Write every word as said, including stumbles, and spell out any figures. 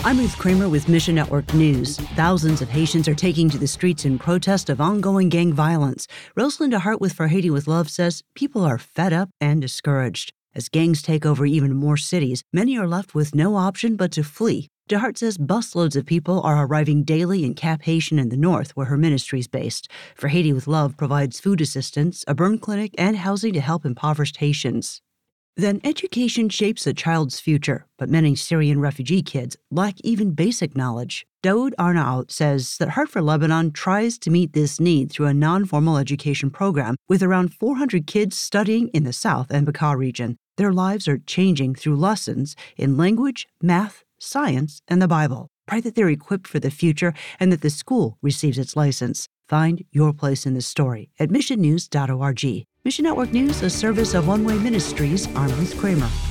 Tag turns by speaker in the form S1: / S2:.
S1: I'm Ruth Kramer with Mission Network News. Thousands of Haitians are taking to the streets in protest of ongoing gang violence. Rosalinda Hart with For Haiti with Love says people are fed up and discouraged. As gangs take over even more cities, many are left with no option but to flee. DeHart says busloads of people are arriving daily in Cap Haitian in the north, where her ministry is based. For Haiti with Love provides food assistance, a burn clinic, and housing to help impoverished Haitians. Then education shapes a child's future, but many Syrian refugee kids lack even basic knowledge. Daoud Arnaout says that Heart for Lebanon tries to meet this need through a non-formal education program with around four hundred kids studying in the South and Bekaa region. Their lives are changing through lessons in language, math, science, and the Bible. Pray that they're equipped for the future and that the school receives its license. Find your place in the story at mission news dot org. Mission Network News, a service of One Way Ministries. I'm Ruth Kramer.